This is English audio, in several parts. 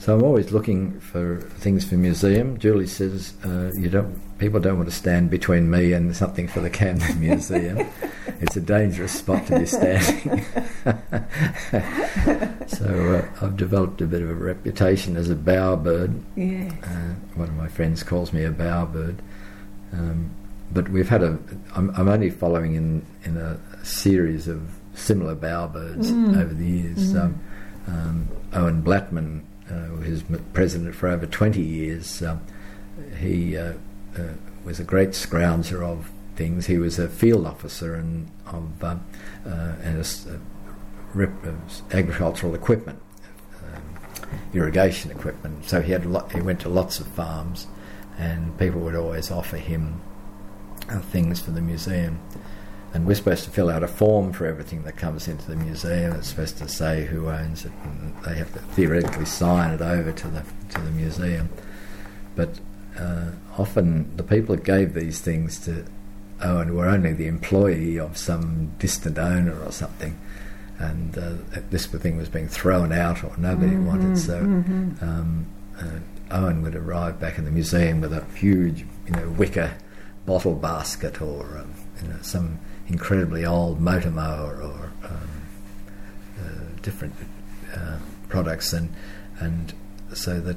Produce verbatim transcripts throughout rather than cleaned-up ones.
So I'm always looking for things for museum. Julie says uh, you don't. People don't want to stand between me and something for the Camden Museum. It's a dangerous spot to be standing. So uh, I've developed a bit of a reputation as a bowerbird. Yes. Uh, one of my friends calls me a bowerbird. Um, but we've had a. I'm, I'm only following in in a series of similar bowerbirds mm. over the years. Mm. Um, um, Owen Blattman, uh, who's president for over twenty years, um, he uh, uh, was a great scrounger of things. He was a field officer and of uh, uh, and a, a rep, uh, agricultural equipment, um, irrigation equipment. So he had a lot, he went to lots of farms, and people would always offer him uh, things for the museum. And we're supposed to fill out a form for everything that comes into the museum. It's supposed to say who owns it, and they have to theoretically sign it over to the to the museum. But uh, often the people that gave these things to Owen were only the employee of some distant owner or something, and uh, this thing was being thrown out or nobody mm-hmm, wanted. So mm-hmm. um, uh, Owen would arrive back in the museum with a huge, you know, wicker bottle basket or um, you know, some incredibly old motor mower or um, uh, different uh, products, and and so that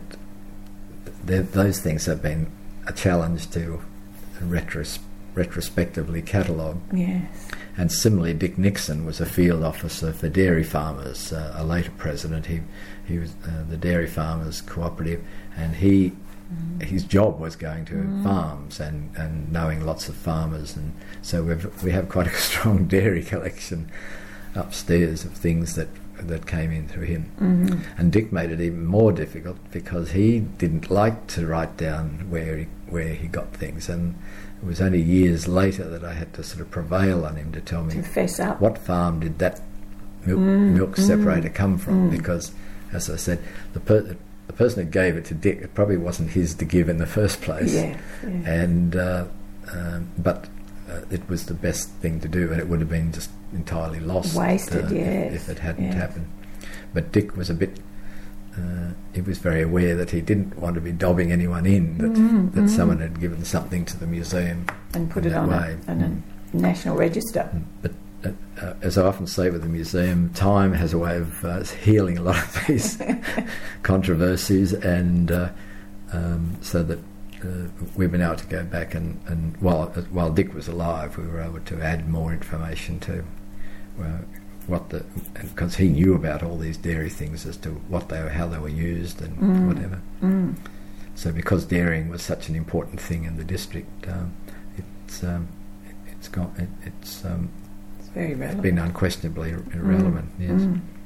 those things have been a challenge to retros- retrospectively catalogue. Yes. And similarly, Dick Nixon was a field officer for dairy farmers, uh, a later president. He he was uh, the Dairy Farmers Cooperative, and he mm. his job was going to mm. farms and, and knowing lots of farmers, and so we've, we have quite a strong dairy collection upstairs of things that that came in through him. Mm-hmm. And Dick made it even more difficult because he didn't like to write down where he, where he got things, and it was only years later that I had to sort of prevail on him to tell me to fess up. What farm did that milk, mm, milk separator mm, come from, mm. because, as I said, the, per- the person who gave it to Dick, it probably wasn't his to give in the first place. Yeah, yeah. And uh, um, but uh, it was the best thing to do, and it would have been just entirely lost, wasted, uh, yes. if, if it hadn't yes. happened. But Dick was a bit. Uh, he was very aware that he didn't want to be dobbing anyone in, that mm, that mm. someone had given something to the museum and put it on a, on mm. a national register. But uh, uh, as I often say with the museum, time has a way of uh, healing a lot of these controversies, and uh, um, so that uh, we've been able to go back and, and while while Dick was alive, we were able to add more information to uh, what the, because he knew about all these dairy things as to what they were, how they were used, and mm. whatever. Mm. So because dairying was such an important thing in the district, um, it's um, it, it's got it, it's um, it's very relevant. been unquestionably irrelevant. Mm. Yes. Mm.